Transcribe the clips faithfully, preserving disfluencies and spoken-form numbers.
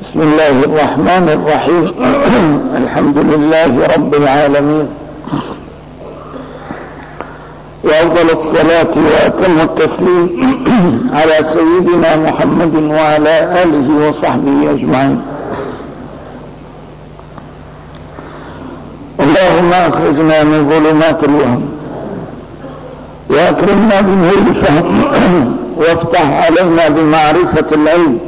بسم الله الرحمن الرحيم. الحمد لله رب العالمين، وأفضل الصلاة وأتم التسليم على سيدنا محمد وعلى آله وصحبه أجمعين. اللهم أخرجنا من ظلمات الوهم وأكرمنا بنور الفهم وافتح علينا بمعرفة العلم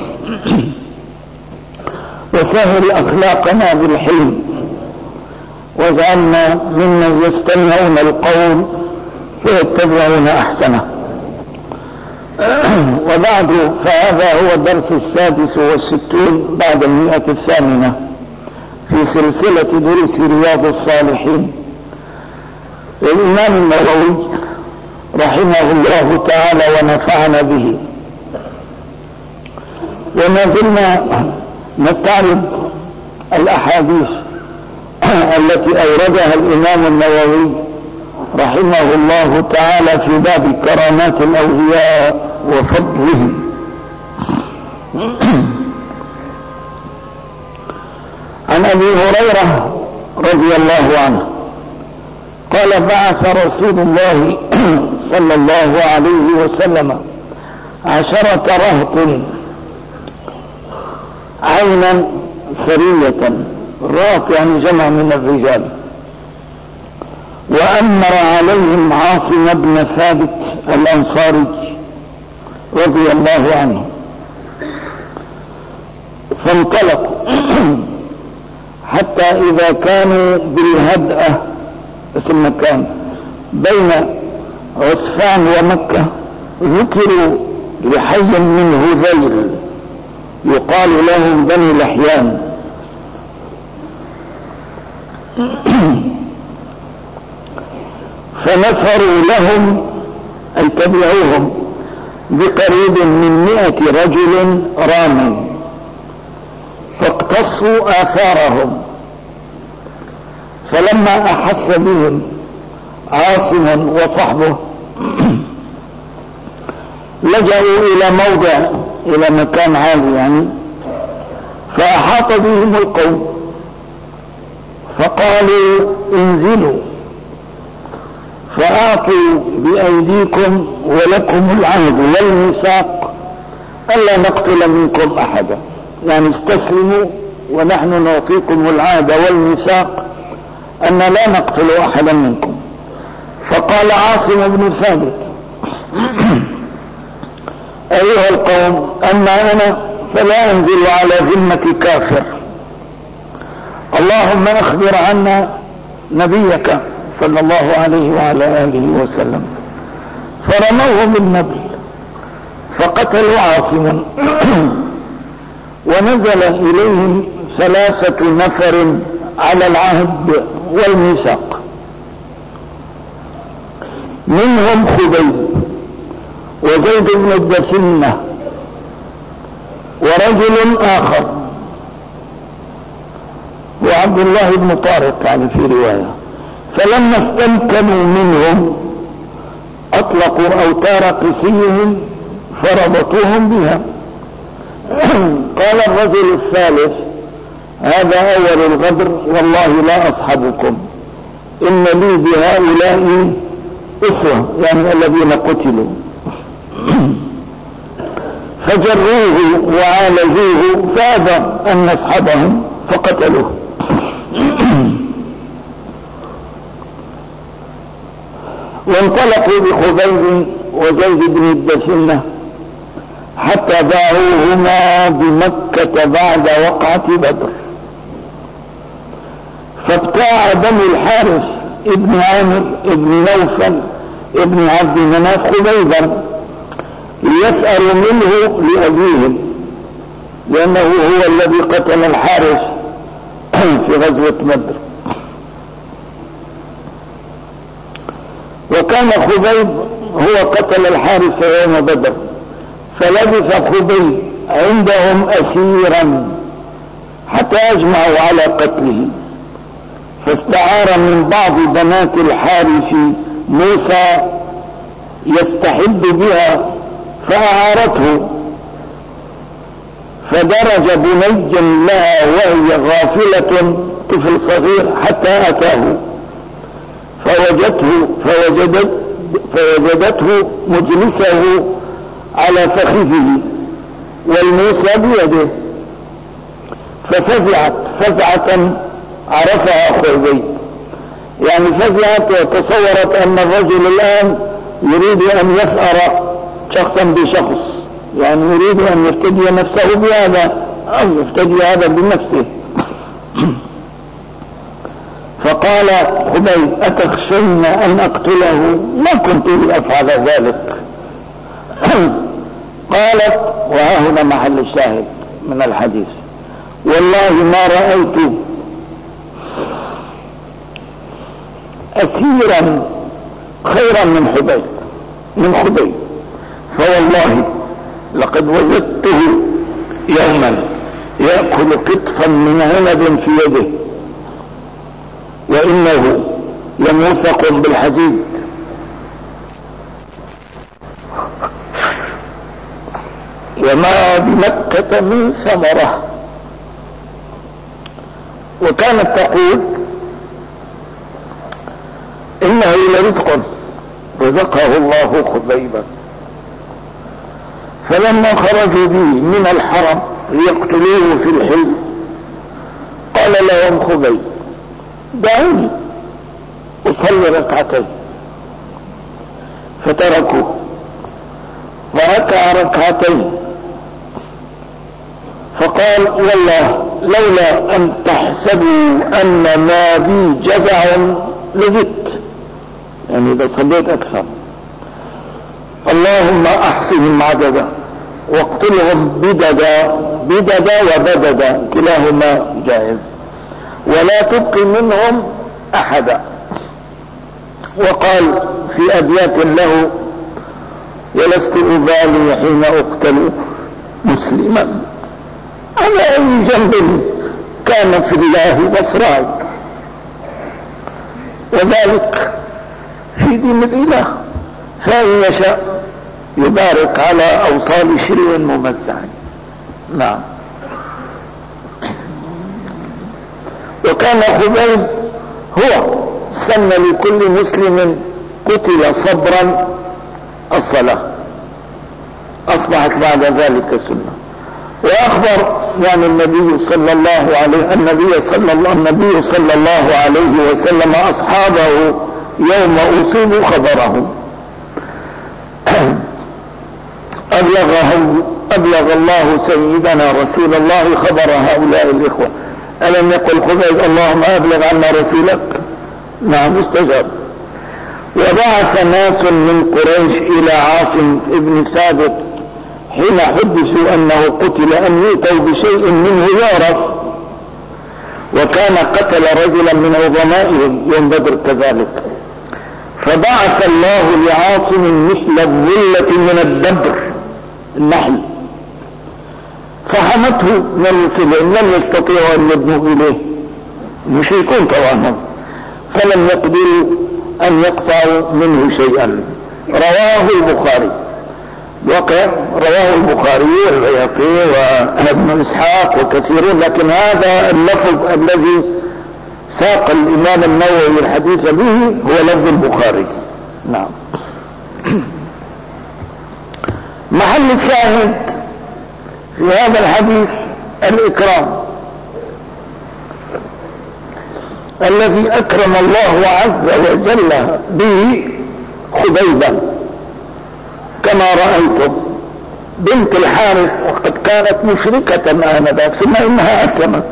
وسهل أخلاقنا بالحلم، واجعلنا ممن يستمعون القول فيتبعون أحسنه. وبعد، فهذا هو الدرس السادس والستون بعد المئة الثامنة في سلسلة دروس رياض الصالحين للإمام النووي رحمه الله تعالى ونفعنا به. وما زلنا نستعرض الأحاديث التي أوردها الإمام النووي رحمه الله تعالى في باب كرامات الأولياء وفضلهم. عن أبي هريرة رضي الله عنه قال: بعث رسول الله صلى الله عليه وسلم عشرة رهط عينا سرية، رهط يعني جمع من الرجال، وأمر عليهم عاصم بن ثابت الأنصاري رضي الله عنه، فانطلقوا حتى إذا كانوا بالهدأة، اسم مكان بين عسفان ومكة، ذكروا لحي من هذيل يقال لهم بني لحيان، فنفروا لهم أي تبعوهم بقريب من مئة رجل رامي، فاقتصوا آثارهم. فلما أحس بهم عاصم وصحبه لجأوا إلى موضع، إلى مكان عالي يعني، فأحاط بهم القوم فقالوا: انزلوا فأعطوا بأيديكم ولكم العهد والميثاق ألا نقتل منكم أحدا، يعني استسلموا ونحن نعطيكم العهد والميثاق أن لا نقتل أحدا منكم. فقال عاصم بن ثابت: أيها القوم، أما أنا فلا أنزل على ذمة كافر، اللهم أخبر عنا نبيك صلى الله عليه وعلى آله وسلم. فرموه بالنبل فقتلوا عاصما، ونزل إليهم ثلاثة نفر على العهد والميثاق، منهم خبيب وزيد بن الدثنة ورجل آخر وعبد الله بن طارق يعني في رواية. فلما استمكنوا منهم أطلقوا أوتار قسيهم فربطوهم بها. قال الرجل الثالث: هذا أول الغدر، والله لا أصحبكم، إن لي بهؤلاء أسوة، يعني الذين قتلوا. فجروه وعالجوه فأبى أن نصحبهم فقتلوه. وانطلقوا بخبيب وزيد بن الدثنة حتى باعوهما بمكة بعد وقعة بدر، فابتاع بني الحارث ابن عامر ابن نوفل ابن عبد مناف خبيبا ليسألوا منه لأبيهم، لأنه هو الذي قتل الحارث في غزوة بدر. وكان خبيب هو قتل الحارث يوم بدر، فلبث خبيب عندهم أسيرا حتى أجمعوا على قتله، فاستعار من بعض بنات الحارث موسى يستحب بها فأعارته، فدرج بني لها وهي غافلة طفل صغير حتى أتاه فوجدته فوجدت فوجدته مجلسه على فخذه والموسى بيده، ففزعت فزعة عرفها خبيب، يعني فزعت وتصورت أن الرجل الآن يريد أن يثأر شخصا بشخص، يعني يريد أن يفتدي نفسه بهذا أو يفتدي هذا بنفسه. فقال خبيب أتخشين أن أقتله؟ ما كنت لأفعل ذلك. قالت وها هنا محل الشاهد من الحديث: والله ما رأيت أسيرا خيرا من حبيب من خبيب، فوالله لقد وجدته يوما يأكل قطفا من عنب في يده وإنه لموثق بالحديد. وما بمكة من ثمرة. وكانت تقول إنه لرزق رزقه الله خبيبا. فلما خرجوا به من الحرم ليقتلوه في الحل قال لهم خبيب دعوني أصلي ركعتين، فتركوه وركع ركعتين، فقال والله لولا أن تحسبوا أن ما بي جزع لزدت، يعني إذا صليت أكثر، اللهم أحصهم عددا واقتلهم بددا بددا وبددا كلاهما جائز، ولا تبقي منهم أحدا. وقال في أبيات له: ولست أبالي حين أقتل مسلما على أي جنب كان في الله مصراي، وذلك في دين الإله، فإن يشاء يبارك على أوصال شلو ممزع. نعم. وكان خبيب هو سن لكل مسلم قتل صبرا الصلاة، أصبحت بعد ذلك سنة. وأخبر يعني النبي صلى الله عليه النبي صلى الله النبي صلى الله عليه وسلم أصحابه يوم أصيبوا خبرهم، أبلغهم أبلغ الله سيدنا رسول الله خبر هؤلاء الإخوة. ألم يقل خبيب اللهم أبلغ عنا رسولك؟ نعم استجاب. وبعث ناس من قريش إلى عاصم ابن ثابت حين حدثوا أنه قتل أن يؤتوا بشيء منه يعرف، وكان قتل رجلا من عظمائهم يوم بدر كذلك، فبعث الله لعاصم مثل الظلة من الدبر النحل فحمته من الفلين، لم يستطيعوا أن يدنوا إليه المشركون طبعا، فلم يقدروا أن يقطعوا منه شيئا. رواه البخاري وقع رواه البخاري والبيهقي وابن إسحاق وكثيرون، لكن هذا اللفظ الذي ساق الإمام النووي الحديث به هو لفظ البخاري. نعم. محل الشاهد في هذا الحديث الإكرام الذي أكرم الله عز وجل به خبيبا، كما رأيتم بنت الحارث وقد كانت مشركة آنذاك ثم إنها أسلمت.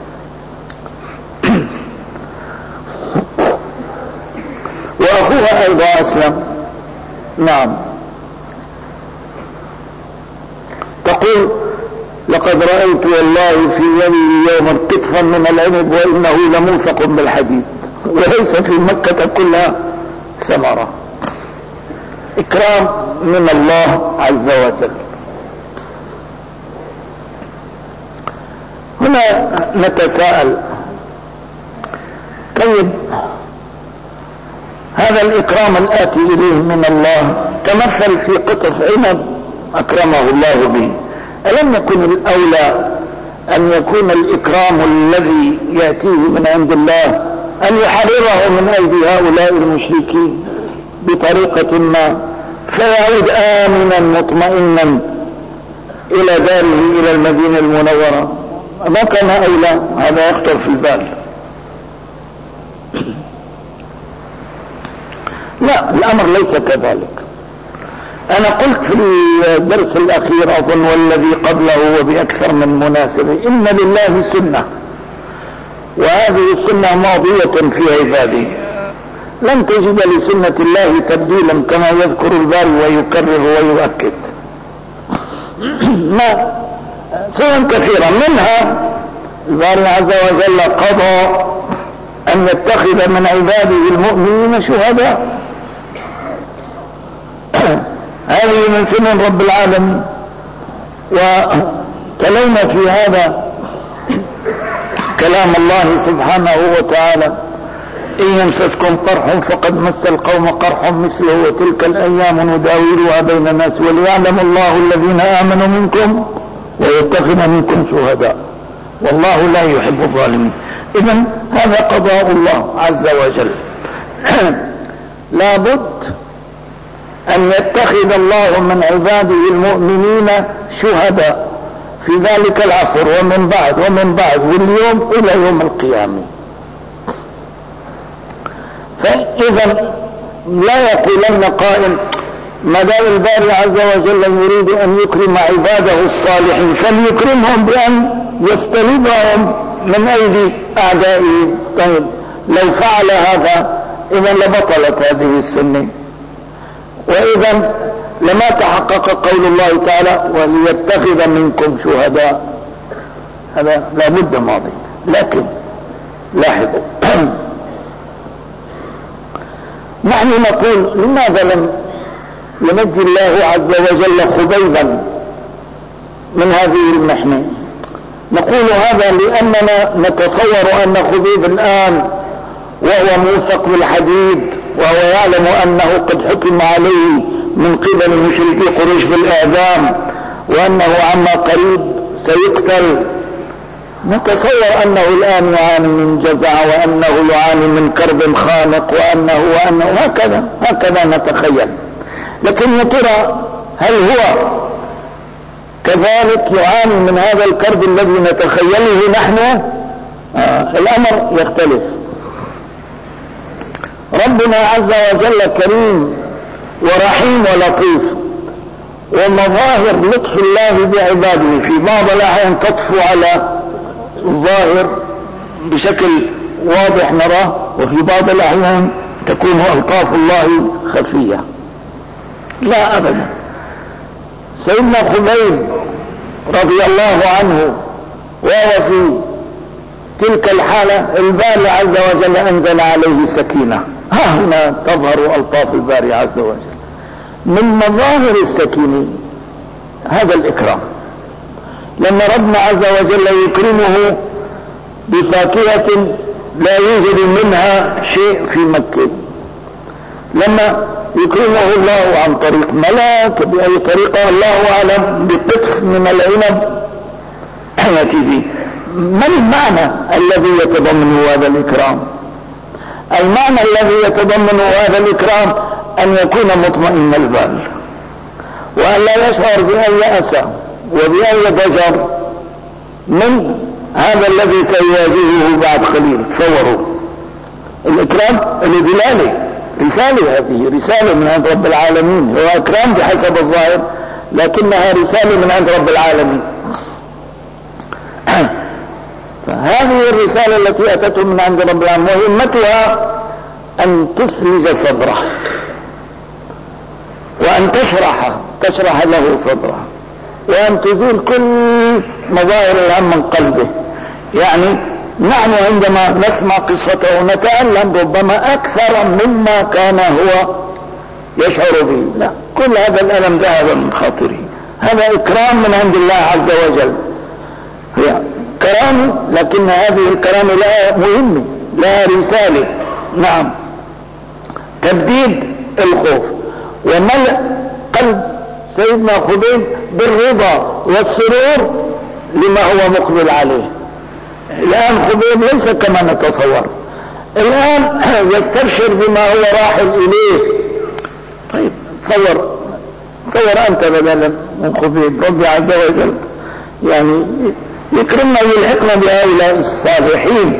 وأخوها أيضا أسلم. نعم. تقول لقد رأيت والله في يدي يوما قطفا من العنب وإنه لموثق بالحديد وليس في مكة كلها ثمرة. إكرام من الله عز وجل. هنا نتساءل، طيب هذا الإكرام الآتي إليه من الله تمثل في قطف عنب أكرمه الله به، ألم يكن الأولى أن يكون الإكرام الذي يأتيه من عند الله أن يحرره من أيدي هؤلاء المشركين بطريقة ما فيعود آمنا مطمئنا إلى داره إلى المدينة المنورة؟ ما كان أولى؟ هذا يخطر في البال. لا، الأمر ليس كذلك. أنا قلت في الدرس الأخير أظن والذي قبله وبأكثر من مناسبة إن لله سنة، وهذه السنة ماضية في عباده، لن تجد لسنة الله تبديلا كما يذكر الباري ويكرر ويؤكد. ما سنن كثيرة منها الباري عز وجل قضى أن يتخذ من عباده المؤمنين شهداء. هذه من سنن رب العالمين. وتلونا في هذا كلام الله سبحانه وتعالى: إن يمسسكم قرح فقد مس القوم قرح مثله وتلك الأيام نداولها بين الناس وليعلم الله الذين آمنوا منكم ويتخذ منكم شهداء والله لا يحب الظالمين. إذن هذا قضاء الله عز وجل. لابد أن يتخذ الله من عباده المؤمنين شهداء في ذلك العصر ومن بعد ومن بعد واليوم إلى يوم القيامة. فإذا لا يقولن قائل ما دام الباري عز وجل يريد أن يكرم عباده الصالحين فليكرمهم بأن يستلبهم من أيدي أعدائه. طيب لو فعل هذا إذا لبطلت هذه السنة، وإذا لما تحقق قول الله تعالى وليتخذ منكم شهداء. هذا لا بد ماضي. لكن لاحظوا نحن نقول لماذا لم ينجي الله عز وجل خبيبا من هذه المحنة؟ نقول هذا لأننا نتصور أن خبيب الآن وهو موثق بالحديد وهو يعلم أنه قد حكم عليه من قبل مشركي قريش بالإعدام وأنه عما قريب سيقتل. نتصور أنه الآن يعاني من جزع وأنه يعاني من كرب خانق وأنه وأنه هكذا هكذا نتخيل. لكن يا ترى هل هو كذلك يعاني من هذا الكرب الذي نتخيله نحن؟ آه الأمر يختلف. ربنا عز وجل كريم ورحيم ولطيف، ومظاهر لطف الله بعباده في بعض الأحيان تطفو على الظاهر بشكل واضح نراه، وفي بعض الأحيان تكون ألطاف الله خفية. لا أبدا. سيدنا خبيب رضي الله عنه وهو في تلك الحالة الباري عز وجل أنزل عليه سكينة. ها هنا تظهر ألطاف الباري عز وجل. من مظاهر السكينة هذا الإكرام، لما ربنا عز وجل يكرمه بفاكهة لا يوجد منها شيء في مكة، لما يكرمه الله عن طريق ملاك بأي طريقة الله أعلم بقطف من العنب يأتي به. ما المعنى الذي يتضمن هذا الإكرام؟ المعنى الذي يتضمن هذا الإكرام أن يكون مطمئن البال وأن لا يشعر بأي أسى وبأي ضجر من هذا الذي سيواجهه بعد قليل. تصوروا الإكرام الدلالة رسالة، هذه رسالة من عند رب العالمين. هو إكرام بحسب الظاهر لكنها رسالة من عند رب العالمين. فهذه الرسالة التي أتته من عند رب العالمين مهمتها أن تثلج صدره وأن تشرح تشرح له صدره وأن تزيل كل مظاهر الهم من قلبه. يعني نحن عندما نسمع قصته نتألم ربما أكثر مما كان هو يشعر به. لا، كل هذا الألم ذهب من خاطره. هذا إكرام من عند الله عز وجل. هي كرامة، لكن هذه الكرامة لها مهمة، لها رسالة. نعم، تبديد الخوف وملء قلب سيدنا خبيب بالرضا والسرور لما هو مقبل عليه. الآن خبيب ليس كما نتصور، الآن يستبشر بما هو راحل إليه. طيب تصور تصور أنت بدلا من خبيب، ربي عز وجل يعني يكرمنا ويلحقنا بهؤلاء الصالحين.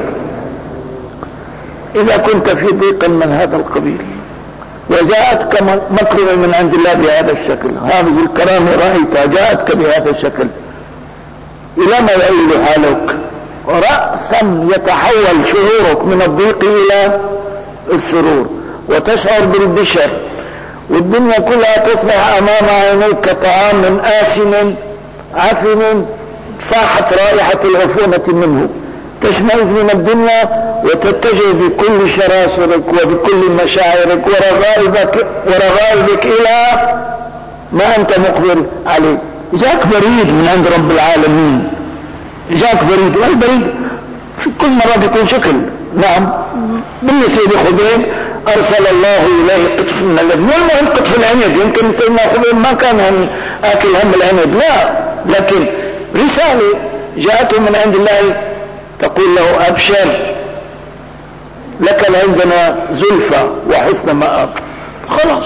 إذا كنت في ضيق من هذا القبيل وجاءتك مكرمة من عند الله بهذا الشكل، هذه الكرامة رأيتها جاءتك بهذا الشكل، إلى ما يؤول حالك؟ رأسا يتحول شعورك من الضيق إلى السرور، وتشعر بالبشر، والدنيا كلها تصبح أمام عينيك كطعام آسن عفن فاحت رائحة العفونة منه، تشمئز من الدنيا وتتجه بكل شراسرك وبكل مشاعرك ورغائبك, ورغائبك إلى ما أنت مقبل عليه. جاك بريد من عند رب العالمين، جاك بريد، والبريد في كل مرة بيكون شكل. نعم، بالنسبة لخبيب أرسل الله إليه قطف من اللبن، والمهم قطف العنب، يمكن سيدنا خبيب ما كان يعني آكل هم العنب، لا، لكن رسالة جاءته من عند الله تقول له أبشر لك عندنا زلفى وحسن مآب. خلاص،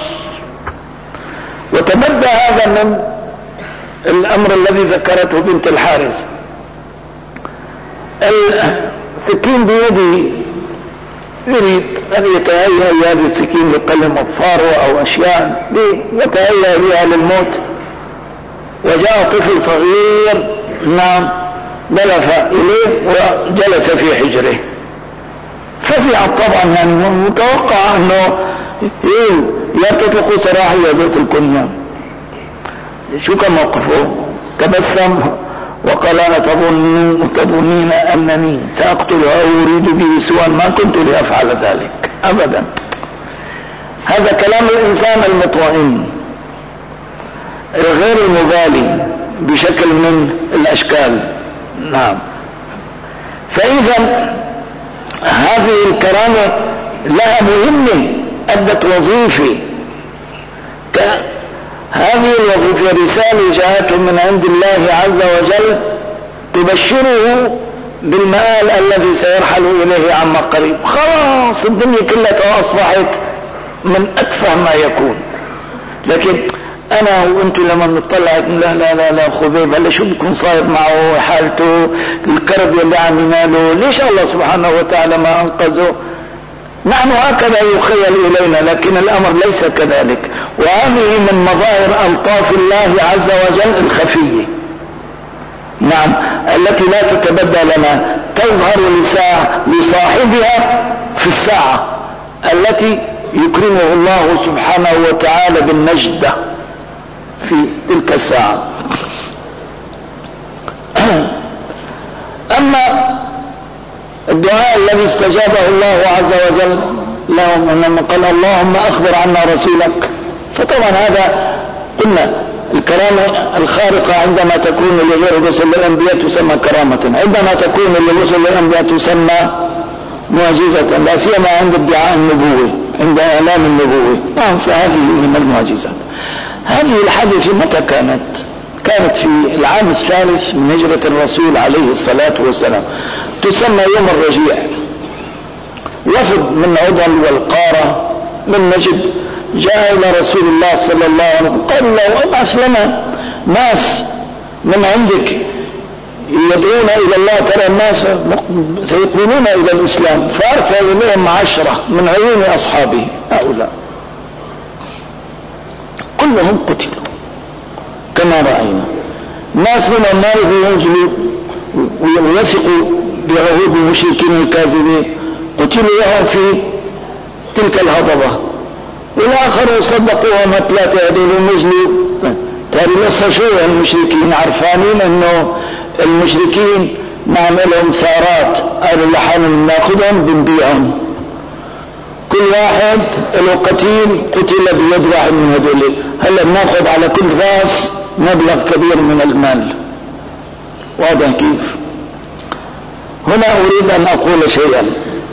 وتبدى هذا من الأمر الذي ذكرته بنت الحارث. السكين بيدي يريد أن يتهيأ بهذه السكين لقلم الفاروة أو أشياء يتهيأ بها للموت، وجاء طفل صغير نعم بلف إليه وجلس في حجره، فزع طبعا، يعني متوقع أنه يقول لا تطلقوا سراحي يا بيت الكنيا. شو كان موقفه؟ تبسم وقال أنا تظنين أنني سأقتلها وأريد به سوى ما كنت لأفعل ذلك أبدا. هذا كلام الإنسان المطمئن غير المبالي بشكل من الأشكال. نعم، فإذا هذه الكرامة لها مهمة، أدت وظيفة. هذه الوظيفة رسالة جاءته من عند الله عز وجل تبشره بالمآل الذي سيرحل إليه عما قريب. خلاص الدنيا كلها أصبحت من أتفه ما يكون. لكن أنا وأنتم لما نطلع لا لا لا لا خبيب هلا شو بيكون صاير معه، حالته، الكرب اللي عم يناله، ليش الله سبحانه وتعالى ما أنقذه؟ نحن هكذا يخيل إلينا، لكن الأمر ليس كذلك. وهذه من مظاهر ألطاف الله عز وجل الخفية، نعم، التي لا تتبدى لنا، تظهر لصاحبها في الساعة التي يكرمه الله سبحانه وتعالى بالنجدة في تلك الساعة. أما الدعاء الذي استجابه الله عز وجل لهم لما قال اللهم أخبر عنا رسولك، فطبعا هذا قلنا الكرامة الخارقة عندما تكون لغير رسل الأنبياء تسمى كرامة، عندما تكون لرسل الأنبياء تسمى معجزة، لا سيما عند ادعاء النبوة، عند إعلان النبوة. نعم، فهذه من المعجزات. هذه الحادثة متى كانت؟ كانت في العام الثالث من هجرة الرسول عليه الصلاة والسلام، تسمى يوم الرجيع. وفد من عضل والقارة من نجد جاء إلى رسول الله صلى الله عليه وسلم قال له ابعث لنا ناس من عندك يدعون إلى الله، ترى الناس سيقبلون إلى الإسلام. فأرسل إليهم عشرة من عيون أصحابه، هؤلاء كلهم قتلوا كما رأينا. ناس من النار ينزلوا ويثقوا بعهود المشركين الكاذبين، قتلوا لهم في تلك الهضبة، والآخرون صدقوهم ثلاثة هذول نزلوا. تاري لسه شو المشركين عرفانين انه المشركين نعملهم سارات، قالوا لحالهم ناخذهم بنبيعهم، كل واحد له قتيل قتل بيد واحد من هذول، هلا بناخذ على كل راس مبلغ كبير من المال. واضح كيف؟ هنا أريد أن أقول شيئا.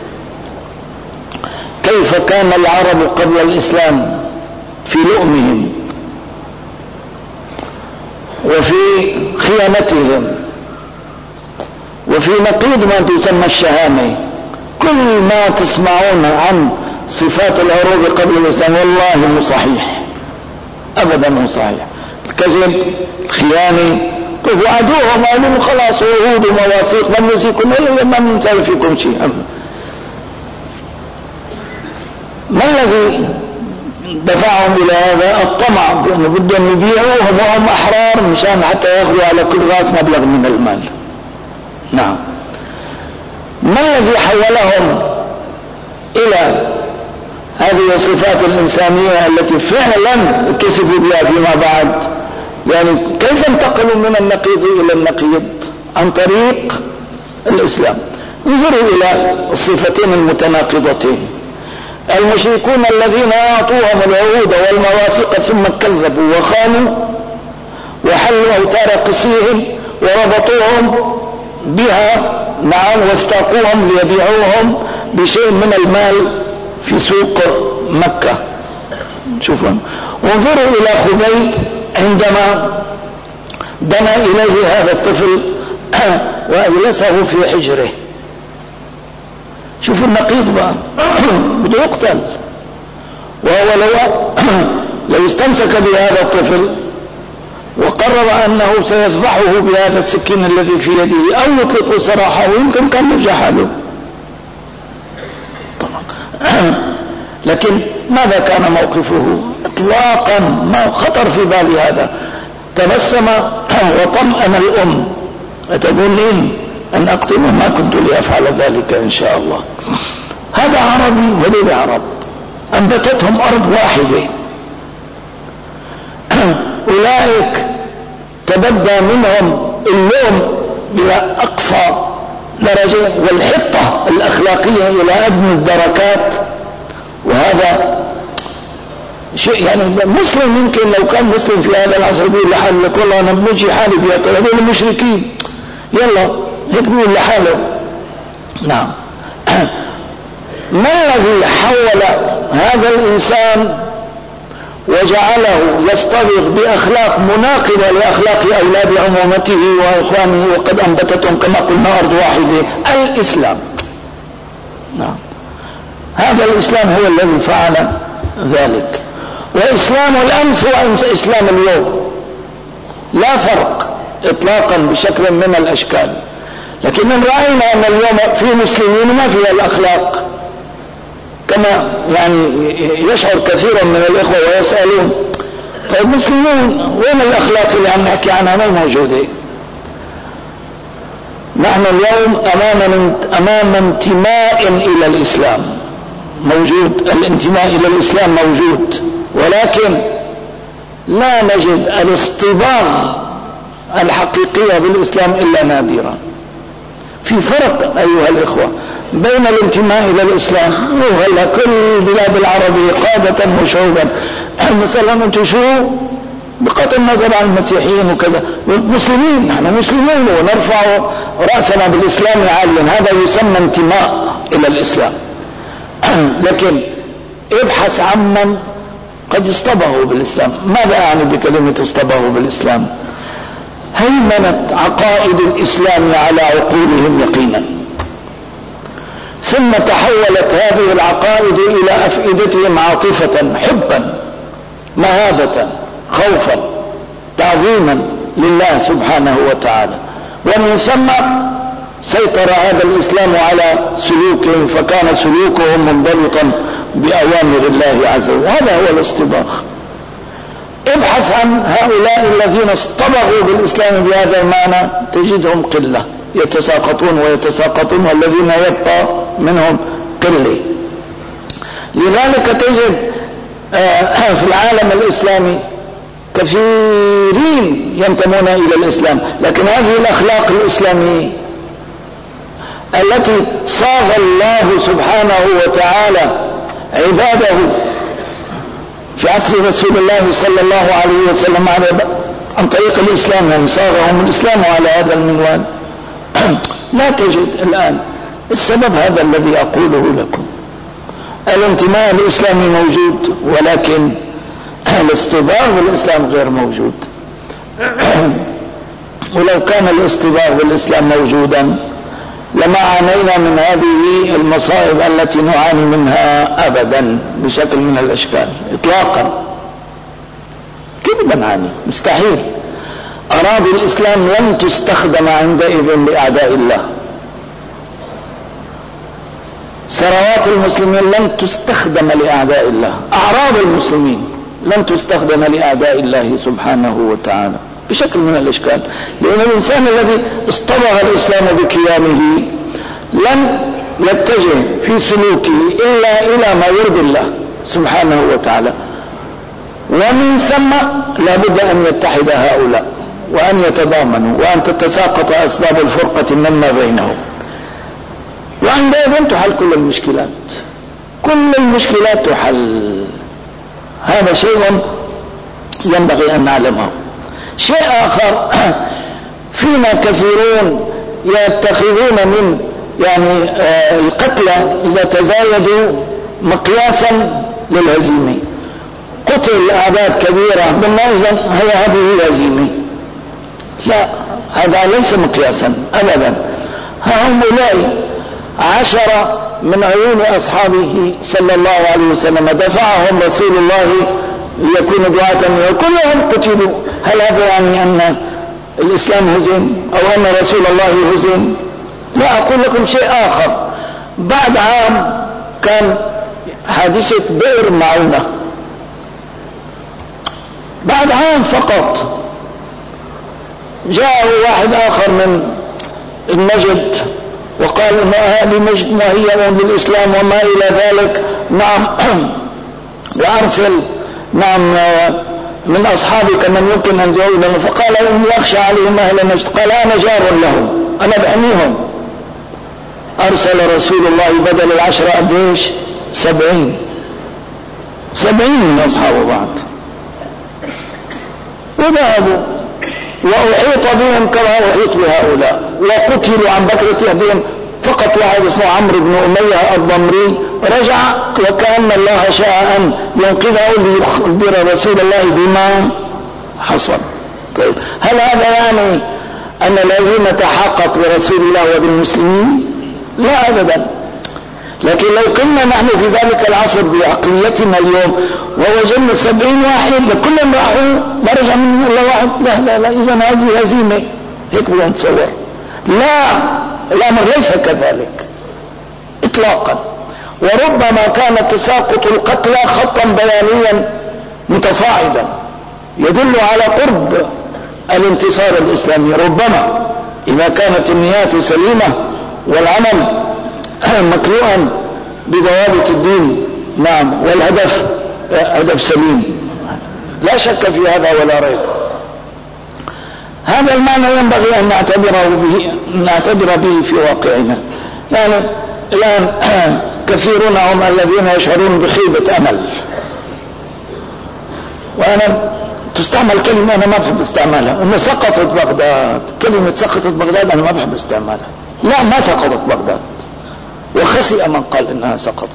كيف كان العرب قبل الإسلام في لؤمهم وفي خيانتهم وفي نقيض ما تسمى الشهامة. كل ما تسمعون عن صفات العروبة قبل الإسلام والله مو صحيح أبدا، مو صحيح. الكذب، الخيانة، طيب وعدوهم قالوا خلاص وعود ومواثيق لم نسيكم إلا ما نسوي فيكم شيء. ما الذي دفعهم إلى هذا؟ الطمع بأنه بدهم يبيعوهم وهم أحرار مشان حتى يأخذوا على كل راس مبلغ من المال. نعم. ما الذي حولهم إلى هذه الصفات الإنسانية التي فعلا اتصفوا بها فيما بعد؟ يعني كيف انتقلوا من النقيض إلى النقيض؟ عن طريق الإسلام. انظروا إلى الصفتين المتناقضتين. المشركون الذين أعطوهم العهود والمواثيق ثم كذبوا وخانوا وحلوا أوتار قسيهم وربطوهم بها، نعم، واستاقوهم ليبيعوهم بشيء من المال في سوق مكة. شوفوا وانظروا إلى خبيب عندما دنا إليه هذا الطفل وأجلسه في حجره. شوفوا النقيض بقى بده يقتل، وهو لو لو استمسك بهذا الطفل وقرر أنه سيذبحه بهذا السكين الذي في يده أو يطلق سراحه يمكن كان يرجع حاله. لكن ماذا كان موقفه؟ اطلاقا ما خطر في بالي هذا. تبسم وطمأن الأم، أتظنين أن أقتله؟ ما كنت لأفعل ذلك إن شاء الله. هذا عربي ولي عرب أنبتتهم أرض واحدة. أولئك تبدى منهم اللوم إلى أقصى درجة والحطة الأخلاقية إلى أدنى الدركات. وهذا شيء يعني مسلم يمكن لو كان مسلم في هذا العصر بيقول لحاله لك والله أنا بنجي حالي بيقول هذول المشركين يلا هيك بيقول لحاله. نعم. ما الذي حول هذا الإنسان وجعله يصطبغ بأخلاق مناقضة لأخلاق أولاد عمومته وإخوانه وقد أنبتتهم كما قلنا أرض واحدة؟ الإسلام. نعم. هذا الإسلام هو الذي فعل ذلك. وإسلام الأمس هو إسلام اليوم، لا فرق إطلاقا بشكل من الأشكال. لكن رأينا أن اليوم في مسلمين ما فيها الأخلاق، كما يعني يشعر كثيرا من الإخوة ويسألون طيب مسلمين وين الأخلاق اللي عم نحكي عنها؟ ما موجودة. نحن اليوم أمام أمام انتماء إلى الإسلام موجود، الانتماء إلى الإسلام موجود، ولكن لا نجد الاصطباغ الحقيقية بالإسلام إلا نادرا. في فرق أيها الإخوة بين الانتماء إلى الإسلام وهلا كل البلاد العربية قادة وشعوبا مثلا أنتم شو بقطع النظر عن المسيحيين وكذا مسلمين، نحن مسلمين ونرفع رأسنا بالإسلام عاليا، هذا يسمى انتماء إلى الإسلام. لكن ابحث عمن قد اصطبغوا بالإسلام. ماذا أعني بكلمة اصطبغوا بالإسلام؟ هيمنت عقائد الإسلام على عقولهم يقينا، ثم تحولت هذه العقائد إلى أفئدتهم عاطفة، حبا، مهابة، خوفا، تعظيما لله سبحانه وتعالى. ومن ثم سيطر هذا الإسلام على سلوكهم، فكان سلوكهم منضبطا بأوامر الله عز وجل. هذا هو الاصطباغ. ابحث عن هؤلاء الذين اصطبغوا بالإسلام بهذا المعنى تجدهم قلة، يتساقطون ويتساقطون، والذين يبقى منهم قلة. لذلك تجد في العالم الإسلامي كثيرين ينتمون إلى الإسلام، لكن هذه الأخلاق الإسلامية التي صاغ الله سبحانه وتعالى عباده في عصر رسول الله صلى الله عليه وسلم عن طريق الإسلام، يعني صاغهم الإسلام على هذا المنوال، لا تجد الآن. السبب هذا الذي أقوله لكم، الانتماء الإسلامي موجود ولكن الاصطباغ بالإسلام غير موجود. ولو كان الاصطباغ بالإسلام موجودا لما عانينا من هذه المصائب التي نعاني منها أبدا بشكل من الأشكال إطلاقا. كيف بنعاني؟ مستحيل. أراضي الإسلام لن تستخدم عندئذ لأعداء الله، ثروات المسلمين لن تستخدم لأعداء الله، أعراض المسلمين لن تستخدم لأعداء الله سبحانه وتعالى بشكل من الأشكال، لأن الإنسان الذي اصطبغ الإسلام بكيانه لن يتجه في سلوكه إلا إلى ما يرضي الله سبحانه وتعالى، ومن ثم لابد أن يتحد هؤلاء وأن يتضامنوا وأن تتساقط أسباب الفرقة مما بينهم، وعندئذ تحل كل المشكلات. كل المشكلات تحل. هذا شيء ينبغي أن نعلمه. شيء آخر، فينا كثيرون يتخذون من يعني آه القتلى إذا تزايدوا مقياسا للهزيمة. قتل أعداد كبيرة بالنظر هي هذه هزيمة. لا، هذا ليس مقياسا أبدا. هؤلاء عشرة من عيون أصحابه صلى الله عليه وسلم دفعهم رسول الله ليكونوا دعاة وكلهم قتلوا. هل هذا يعني أن الإسلام هزم أو أن رسول الله هزم؟ لا، أقول لكم شيء آخر. بعد عام كان حادثة بئر معونة، بعد عام فقط جاء واحد آخر من النجد وقال إن أهالي نجد مهيئون بالإسلام وما إلى ذلك. نعم، وأرسل نعم من أصحابك من يمكن أن يدعو لهم، فقال إني أخشى عليهم أهل نجد. قال أنا جار لهم، أنا بأميهم. أرسل رسول الله بدل العشرة قديش؟ سبعين سبعين من أصحابه بعد، وذهبوا وأحيط بهم كما أحيط بهؤلاء وقتلوا عن بكرة بهم. فقط واحد اسمه عمرو بن أمية الضمري رجع وكأن الله شاء أن ينقذه ليخبر رسول الله بما حصل. طيب، هل هذا يعني أن الهزيمة حقت برسول الله وبالمسلمين؟ لا أبدا. لكن لو كنا نحن في ذلك العصر بعقليتنا اليوم ووجدنا سبعين واحد لكلهم راحوا ما رجع من الله واحد، لا لا لا، إذا هذه هزيمة. هيك بدنا نتصور. لا، الأمر ليس كذلك إطلاقا. وربما كان تساقط القتلى خطا بيانيا متصاعدا يدل على قرب الانتصار الإسلامي، ربما إذا كانت النيات سليمة والعمل مكلوءا بضوابط الدين. نعم، والهدف هدف سليم، لا شك في هذا ولا ريب. هذا المعنى ينبغي أن نعتبر به, نعتبر به في واقعنا. يعني الآن كثيرون هم الذين يشعرون بخيبة أمل، وأنا تستعمل كلمة أنا ما بحب استعمالها، أنه سقطت بغداد. كلمة سقطت بغداد أنا ما بحب استعمالها. لا، ما سقطت بغداد، وخسئ من قال إنها سقطت،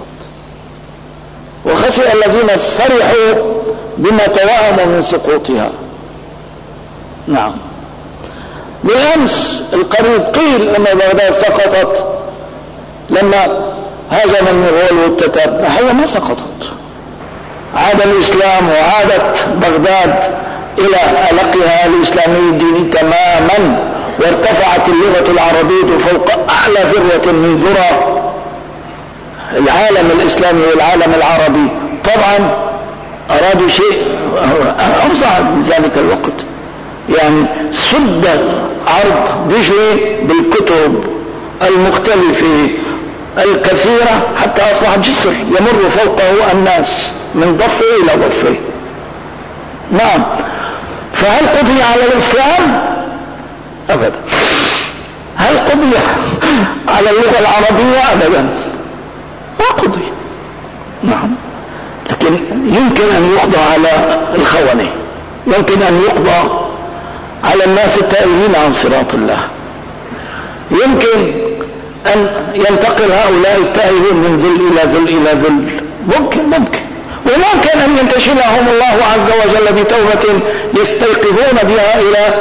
وخسئ الذين فرحوا بما توهموا من سقوطها. نعم، بالأمس القريب قيل أن بغداد سقطت لما هاجم المغول والتتار. هي ما سقطت، عاد الإسلام وعادت بغداد إلى ألقها الإسلامي الديني تماما، وارتفعت اللغة العربية فوق أعلى ذروة من ذرى العالم الإسلامي والعالم العربي. طبعا أرادوا شيء أوسع من ذلك الوقت، يعني سد عرض دجلة بالكتب المختلفة الكثيرة حتى أصبح جسر يمر فوقه الناس من ضفة إلى ضفة. نعم، فهل قضي على الإسلام؟ أبدا. هل قضي على اللغة العربية؟ أبدا، ما قضي. نعم، لكن يمكن أن يقضى على الخونة، يمكن أن يقضى على الناس التائهين عن صراط الله، يمكن أن ينتقل هؤلاء التائهين من ذل إلى ذل إلى ذل، ممكن ممكن وممكن أن ينتشلهم الله عز وجل بتوبة يستيقظون بها إلى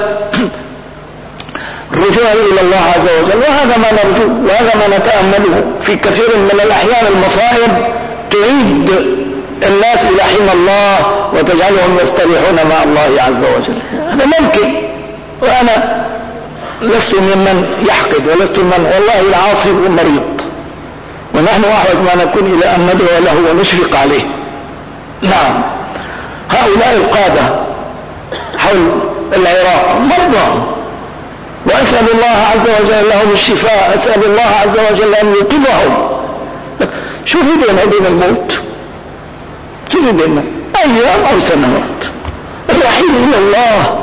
الرجوع إلى الله عز وجل. وهذا ما نرجو وهذا ما نتأمله. في كثير من الأحيان المصائب تعيد الناس إلى حين الله وتجعلهم يستريحون مع الله عز وجل. هذا ممكن. وأنا لست ممن يحقد ولست من والله العاصي المريض، ونحن أحوج ما نكون إلى أن ندعو له ونشفق عليه. نعم، هؤلاء القادة حول العراق مرضى، وأسأل الله عز وجل لهم الشفاء، أسأل الله عز وجل أن يطلهم. شو في بيننا وبين الموت؟ شو في بيننا؟ أيام أو سنوات. الرحيل إلى الله.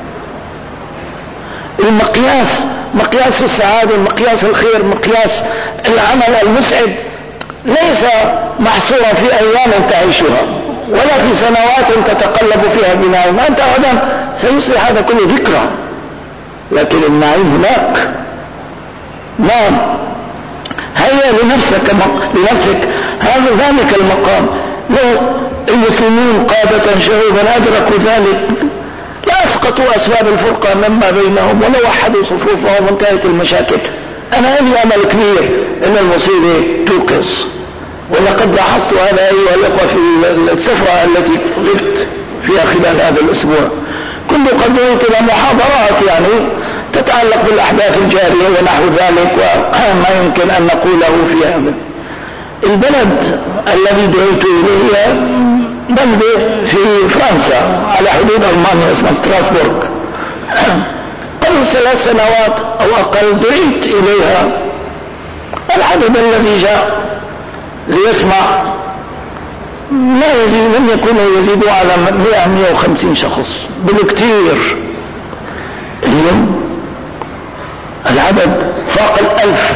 المقياس مقياس السعادة، مقياس الخير، مقياس العمل المسعد ليس محصورا في أيام تعيشها ولا في سنوات تتقلب فيها بنعيم. أنت غدا سيصبح هذا كله ذكرى، لكن النعيم هناك. نعم، هيا لنفسك لنفسك هذا ذلك المقام. لو المسلمين قادة شعوبا أدركوا ذلك لا أسقطوا أسباب الفرقة مما بينهم ولو وحدوا صفوفهم وانتهت المشاكل. أنا لي أمل كبير أن المصيبة توقظ، ولقد لاحظت هذا أيها الأخوة في السفرة التي غبت فيها خلال هذا الأسبوع. كنت قد ذهبت إلى محاضرات يعني تتعلق بالأحداث الجارية ونحو ذلك وما يمكن أن نقوله في هذا البلد الذي دعيت إليه. بلدة في فرنسا على حدود ألمانيا اسمها ستراسبورغ. قبل ثلاث سنوات أو أقل دعيت إليها. العدد الذي جاء ليسمع لا يزيد، لم يكونوا يزيدوا على مئة مئة وخمسين شخص بالكثير. اليوم العدد فاق الألف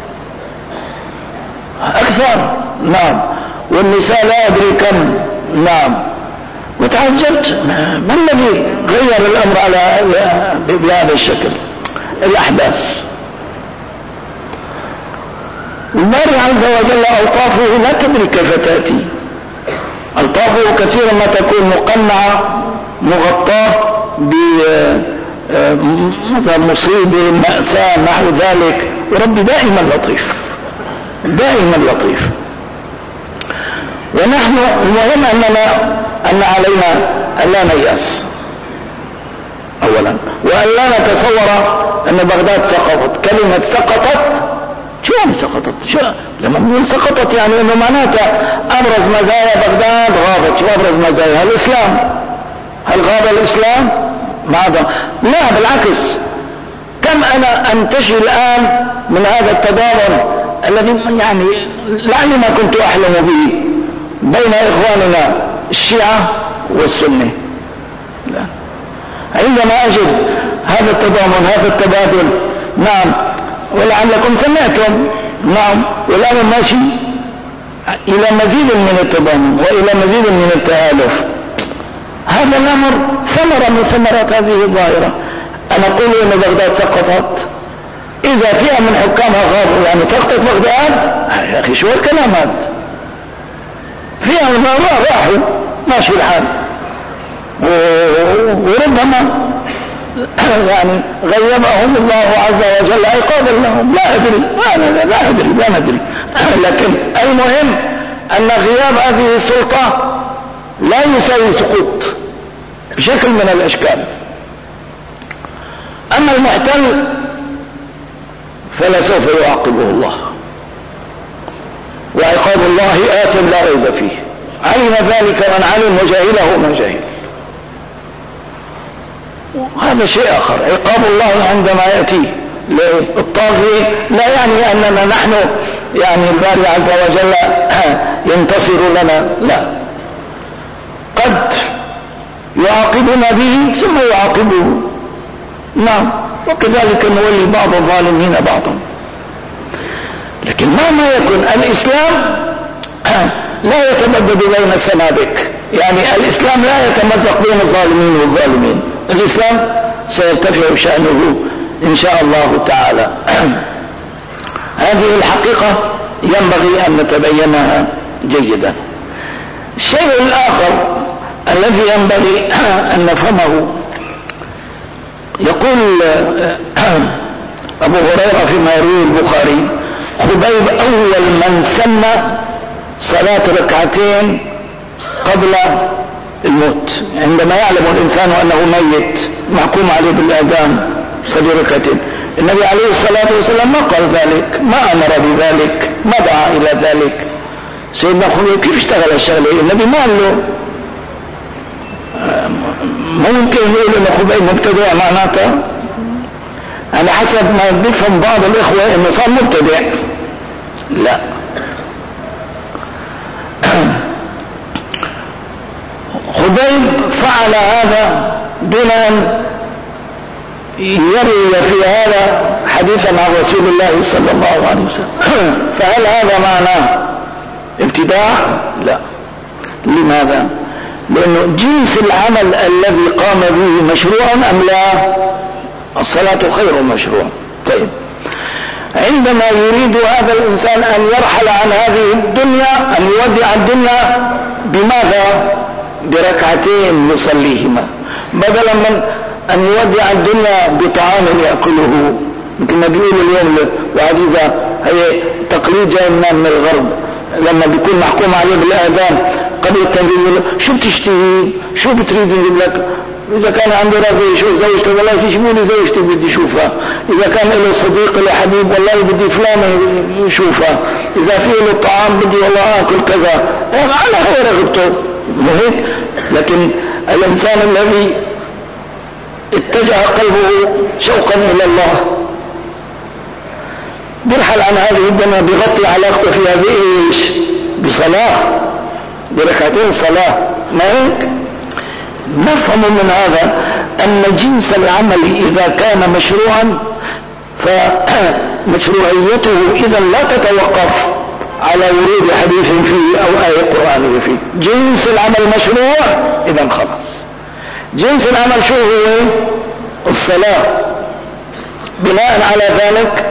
أكثر. نعم، والنساء لا أدري كم. نعم، وتعجبت ما الذي غير الأمر على بهذا الشكل. الأحداث الباري عز وجل ألطافه لا تدري كيف تأتي. ألطافه كثيرا ما تكون مقنعة مغطاة بمصيبة مأساة نحو ذلك، وربي دائما لطيف دائما لطيف. ونحن المهم أننا أن علينا أن لا نيأس أولا، وأن لا نتصور أن بغداد سقطت. كلمة سقطت شو يعني سقطت؟ شو لما نقول سقطت يعني أنه معناتها أبرز مزايا بغداد غابت. شو أبرز مزايا؟ الإسلام. هل غاب الإسلام؟ ماذا؟ لا، بالعكس. كم أنا أنتشي الآن من هذا التضامن الذي يعني لعلي ما كنت أحلم به بين إخواننا الشيعة والسنة. لا. عندما أجد هذا التضامن هذا التبادل. نعم، ولعلكم سمعتم. نعم، والآن ماشي إلى مزيد من التضامن وإلى مزيد من التآلف. هذا الأمر ثمرة من ثمرات هذه الظاهرة. أنا أقول أن بغداد سقطت إذا فيها من حكامها غابوا، يعني سقطت بغداد يا أخي شو الكلام هذا؟ فيها الموضوع راحوا ماشي الحال، وربما يعني غيبهم الله عز وجل عقابا لهم. لا أدري لا, لا أدري لا ندري لكن المهم أن غياب هذه السلطة لا يساوي سقوط بشكل من الأشكال. أما المحتل فلا سوف يعاقبه الله، وعقاب الله آت لا ريب فيه. علم ذلك من علم وجاهله من جاهل. هذا شيء آخر. عقاب الله عندما يأتي للطاغي لا يعني أننا نحن يعني الباري عز وجل ينتصر لنا، لا، قد يعاقبنا به ثم يعاقبه. نعم، وكذلك نولي بعض الظالمين بعضا. لكن مهما يكن الإسلام لا يتمدد بين السنابك، يعني الإسلام لا يتمزق بين الظالمين والظالمين. الإسلام سيرتفع شأنه إن شاء الله تعالى. هذه الحقيقة ينبغي أن نتبينها جيدا. الشيء الآخر الذي ينبغي أن نفهمه، يقول أبو هريرة فيما يرويه البخاري: خبيب أول من سن صلاة ركعتين قبل الموت، عندما يعلم الإنسان أنه ميت محكوم عليه بالإعدام صلي ركعتين. النبي عليه الصلاة والسلام ما قال ذلك، ما أمر بذلك، ما دعا إلى ذلك. سيدنا خبيب كيف اشتغل الشغلة؟ النبي ما قال له. ممكن يقول ان خبيب مبتدع معناته على حسب ما بيفهم بعض الاخوة انه صار مبتدع. لا، خبيب فعل هذا دون ان يروي في هذا حديثا عن رسول الله صلى الله عليه وسلم. فهل هذا معناه ابتداع؟ لا. لماذا؟ لأنه جنس العمل الذي قام به مشروع أم لا؟ الصلاة خير مشروع. طيب، عندما يريد هذا الإنسان أن يرحل عن هذه الدنيا، أن يودع الدنيا، بماذا؟ بركعتين يصليهما، بدلا من أن يودع الدنيا بطعام يأكله. مثل ما بيقول اليوم وهذه هي تقليد جاي من الغرب، لما بيكون محكوم عليه بالآذان قبل التنبيه: شو بتشتهي؟ شو بتريد نجيب لك؟ إذا كان عنده راجل يشوف زوجته، والله يجيبوا لي زوجتي بدي اشوفها. إذا كان له صديق له حبيب، والله بدي فلان يشوفها. إذا في له طعام بدي والله آكل كذا، على هو رغبته هيك. لكن الإنسان الذي اتجه قلبه شوقا إلى الله بيرحل عن هذه الدنيا، بيغطي علاقته فيها بإيش؟ بصلاة، بركعتين صلاة. ما هيك؟ نفهم من هذا أن جنس العمل إذا كان مشروعا فمشروعيته إذا لا تتوقف على ورود حديث فيه أو آية قرآنية فيه. جنس العمل مشروع، إذا خلاص. جنس العمل شو هو؟ الصلاة. بناء على ذلك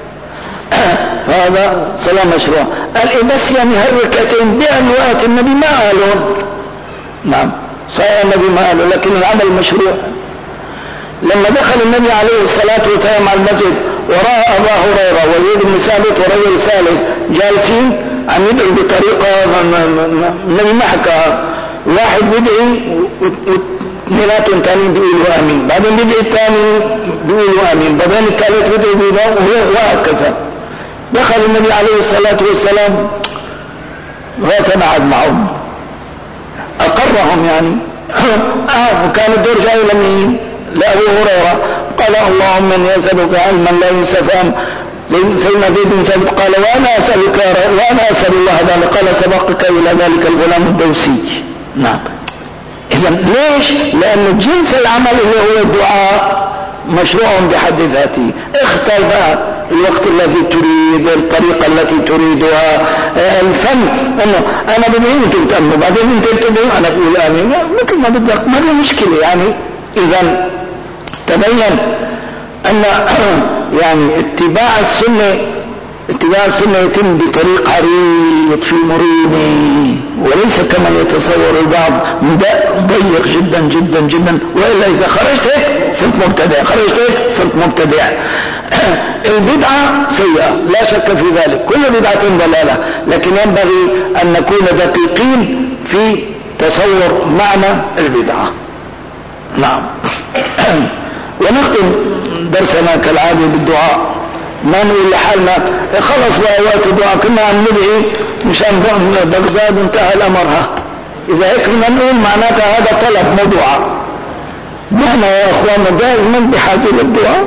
هذا صلاة مشروع. قال إيه بس يعني هالركعتين بأنواعات النبي ما قالوا. نعم صحيح النبي ما قالوا، لكن العمل مشروع. لما دخل النبي عليه الصلاة والسلام على المسجد ورأى أبا هريرة وزيد بن ثابت ورجل ثالث جالسين عم يدعوا بطريقة النبي ما حكى. واحد بدعي واثنيناتهم تانيين بيقولوا آمين، بعدين بدعي الثاني بيقولوا آمين، بعدين الثالث بدعي بيقولوا، وهكذا. دخل النبي عليه الصلاة والسلام غاث قعد معهم أقرهم يعني. آه وكان الدور جاي لمين؟ لأبو هريرة. قال: اللهم إني أسألك علما لا ينسى. سيدنا زيد بن ثابت قال: وأنا أسألك وأنا أسأل الله ذلك. قال: سبقك إلى ذلك الغلام الدوسي. نعم. إذا ليش؟ لأن جنس العمل اللي هو الدعاء مشروع بحد ذاته. اختار بقى الوقت الذي تريد، الطريقة التي تريدها، الفن. انه انا بدي انتم تأمنوا، بعدين انتم تبقوا انا بقول امين، مثل ما بدك، ما في مشكلة يعني. اذا تبين ان يعني اتباع السنة اتباع السنة يتم بطريق عريض في مريني، وليس كما يتصور البعض ضيق جدا جدا جدا. وإلا إذا خرجت هيك صرت مبتدع، خرجت هيك صرت مبتدع. البدعة سيئة لا شك في ذلك، كل بدعة ضلالة، لكن ينبغي أن نكون دقيقين في تصور معنى البدعة. نعم. ونختم درسنا كالعادة بالدعاء. ما نقول لحالنا خلص بقى وقت الدعاء، كنا عم ندعي مشان بغداد انتهى الامر. ها اذا هيك بدنا نقول معناتها هذا طلب مو دعاء. نحن يا اخواننا دائما بحاجه للدعاء.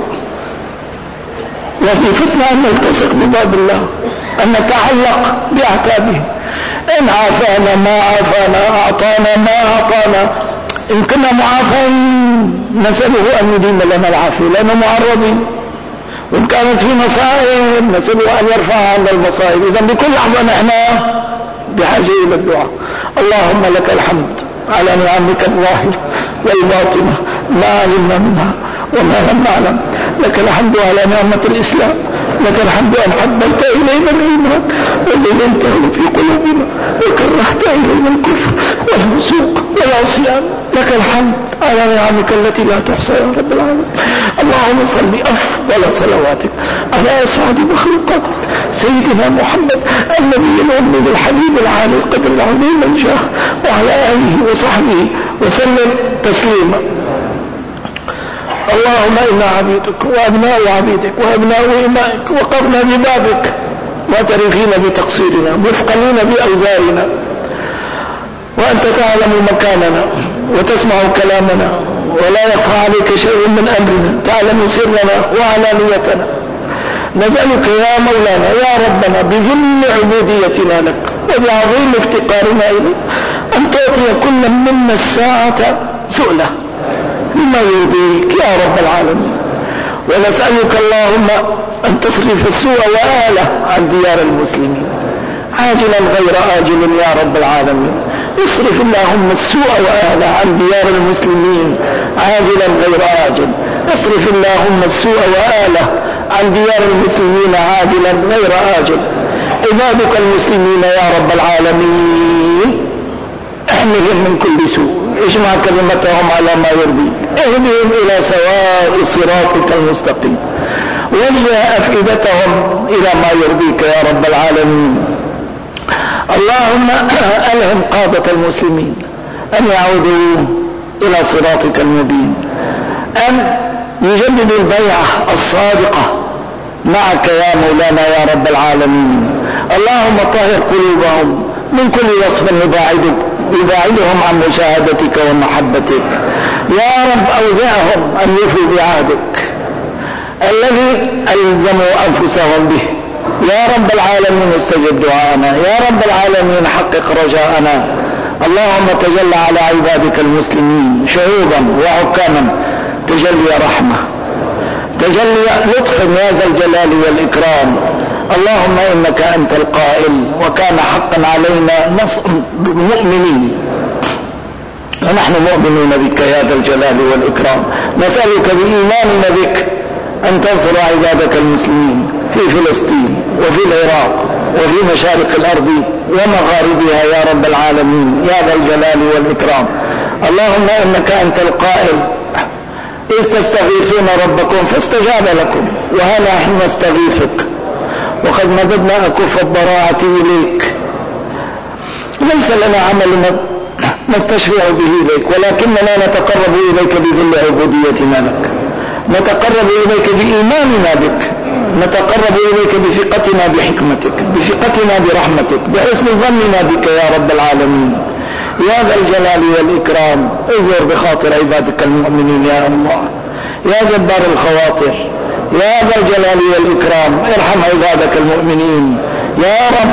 وظيفتنا ان نلتصق بباب الله، ان نتعلق باعتابه. ان عافانا ما عافانا، اعطانا ما اعطانا، ان كنا معافين نساله ان يديم لنا العافيه لانه معرضين، وإن كانت في مصائب نسأله أن يرفع عنا المصائب. إذن بكل لحظة نحن بحاجة إلى الدعاء. اللهم لك الحمد على نعمك الظاهرة والباطنة ما علمنا منها وما لم نعلم. لك الحمد على نعمة الإسلام، لك الحمد أن حببت إلينا الإيمان وزينته في قلوبنا وكرهت إلينا الكفر والفسوق والعصيان. لك الحمد على نعمك التي لا تحصى يا رب العالمين. اللهم صل أفضل صلواتك على أسعد مخلوقاتك سيدنا محمد النبي الأمي الحبيب العالي القدر العظيم الجاه وعلى آله وصحبه وسلم تسليما. اللهم إنا عبيدك وأبناء عبيدك وأبناء إمائك وقرنا ببابك معترفين بتقصيرنا مثقلين بأوزارنا، وأنت تعلم مكاننا وتسمع كلامنا ولا يخفى عليك شيء من أمرنا، تعلم سرنا وعلانيتنا. نسألك يا مولانا يا ربنا بذل عبوديتنا لك وبعظيم افتقارنا إليك أن تعطي كل منا الساعة سؤله لما يرضيك يا رب العالمين. ونسألك اللهم أن تصرف السوء وآله عن ديار المسلمين عاجلا غير آجل يا رب العالمين. اصرف اللهم السوء وآله عن ديار المسلمين عاجلا غير آجل. اصرف اللهم السوء وآله عن ديار المسلمين عاجلا غير آجل. عبادك المسلمين يا رب العالمين احمهم من كل سوء، اجمع كلمتهم على ما يرضيك، اهدهم الى سواء صراطك المستقيم، وجه افئدتهم الى ما يرضيك يا رب العالمين. اللهم الهم قادة المسلمين ان يعودوا الى صراطك المبين، ان يجددوا البيعة الصادقة معك يا مولانا يا رب العالمين. اللهم طهر قلوبهم من كل وصف يباعدك يباعدهم عن مشاهدتك ومحبتك يا رب. أوزعهم أن يفوا بعهدك الذي ألزموا أنفسهم به يا رب العالمين. استجب دعاءنا يا رب العالمين، حقق رجاءنا. اللهم تجل على عبادك المسلمين شعوبا وحكاما تجلي رحمة تجلي لطف يا ذا الجلال والإكرام. اللهم إنك أنت القائل وكان حقا علينا نصر المؤمنين، ونحن مؤمنون بك يا ذا الجلال والإكرام. نسألك بإيماننا بك أن تنصر عبادك المسلمين في فلسطين وفي العراق وفي مشارق الأرض ومغاربها يا رب العالمين يا ذا الجلال والإكرام. اللهم إنك أنت القائل إذ تستغيثون ربكم فاستجاب لكم وها نحن نستغيثك وقد مددنا أكف الضراعة إليك. ليس لنا عمل نستشفع به إليك، ولكننا نتقرب إليك بذل عبوديتنا لك، نتقرب إليك بإيماننا بك، نتقرب إليك بثقتنا بحكمتك، بثقتنا برحمتك، بحسن ظننا بك يا رب العالمين يا ذا الجلال والإكرام. اجبر بخاطر عبادك المؤمنين يا الله يا جبار الخواطر يا ذا الجلال والإكرام. ارحم عبادك المؤمنين يا رب.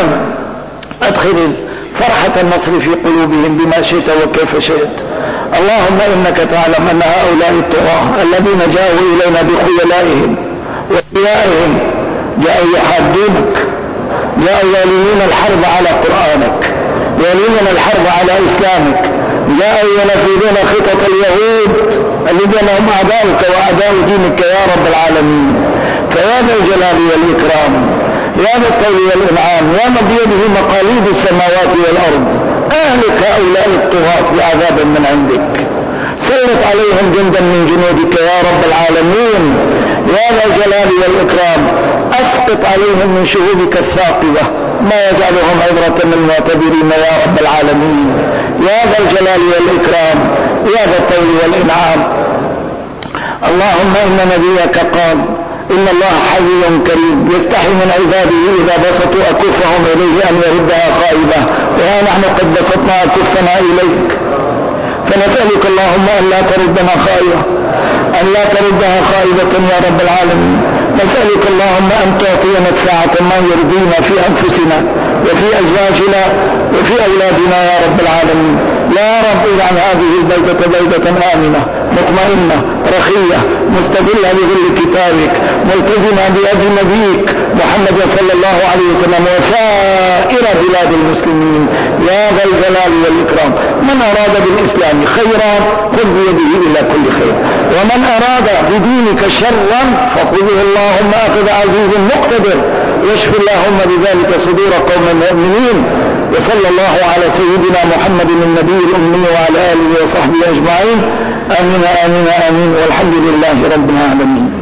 ادخل فرحة النصر في قلوبهم بما شئت وكيف شئت. اللهم إنك تعلم أن هؤلاء الطغاة الذين جاءوا إلينا بخيلائهم وإيائهم جاءوا يحادونك، جاءوا يليون الحرب على قرآنك، يليون الحرب على إسلامك، جاءوا ينفذون خطط اليهود الذين هم أعداؤك وأعداء دينك يا رب العالمين. فيا ذا الجلال والإكرام يا ذا الطول والإنعام يا من بيده مقاليد السماوات والأرض، أهلك هؤلاء الطغاة بعذاب من عندك، سلط عليهم جندا من جنودك يا رب العالمين يا ذا الجلال والإكرام. أسقط عليهم من شهودك الثاقبة ما يجعلهم عبرة للمعتبرين يا رب العالمين يا ذا الجلال والإكرام يا ذا الطول والإنعام. اللهم إن نبيك قال إن الله حي كريم يستحي من عباده إذا بسطوا أكفهم إليه أن يردها خائبة، وها نحن قد بسطنا أكفنا إليك، فنسألك اللهم أن لا تردنا خائبة أن لا تردها خائبة يا رب العالمين. نسألك اللهم أن تعطينا الساعة ما يرضينا في أنفسنا وفي أزواجنا وفي أولادنا يا رب العالمين. يا رب اجعل هذه البلدة بلدة آمنة مطمئنة رخية مستدلة بظل كتابك ملتزمة بأجل نبيك محمد صلى الله عليه وسلم وسائر بلاد المسلمين يا ذا الجلال والإكرام. من أراد بالإسلام خيرا خذ بيده إلى كل خير، ومن أراد بدينك شرا فخذه اللهم أخذ عزيز مقتدر، يشفي اللهم بذلك صدور قوم المؤمنين. وصلى الله على سيدنا محمد النبي الأمي وعلى آله وصحبه أجمعين. آمين آمين آمين والحمد لله رب العالمين.